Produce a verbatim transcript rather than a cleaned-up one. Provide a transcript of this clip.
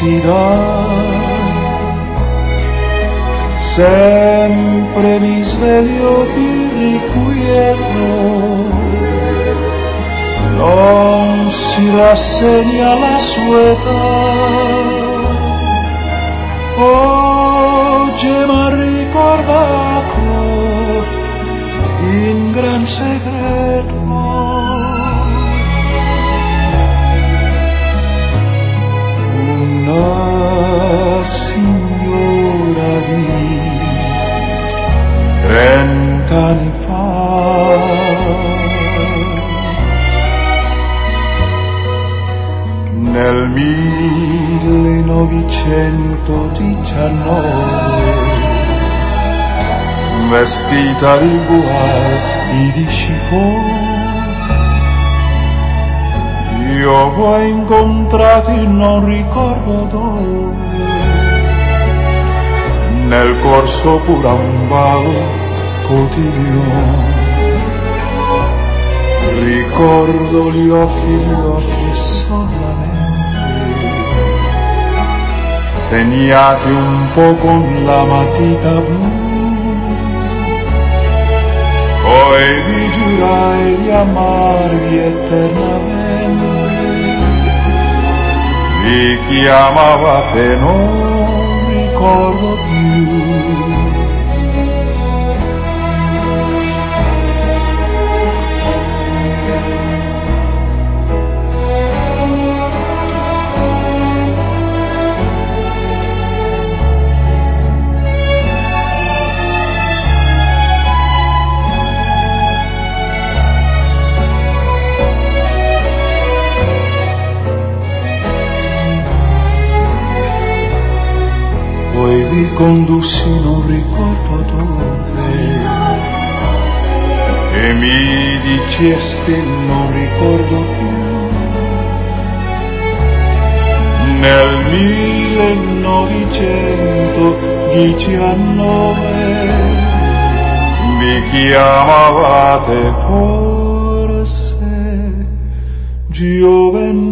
si dà, sempre mi sveglio più irrequieto, non si rassegna la sua età. Oggi m'ha ricordato in gran segreto una signora di trent'anni fa. Nel millenovecentodiciannove, vestita di voile di chiffon, io poi incontrati non ricordo dove, nel corso pure a un ballo quotidiano. Ricordo gli occhi, gli occhi solamente, segnati un po' con la matita blu. Poi vi giurai di amarvi eternamente, vi chiamavate non ricordo più. Poi vi condussi non ricordo dove e mi dicesti non ricordo più. Nel millenovecentodiciannove vi chiamavate forse gioventù.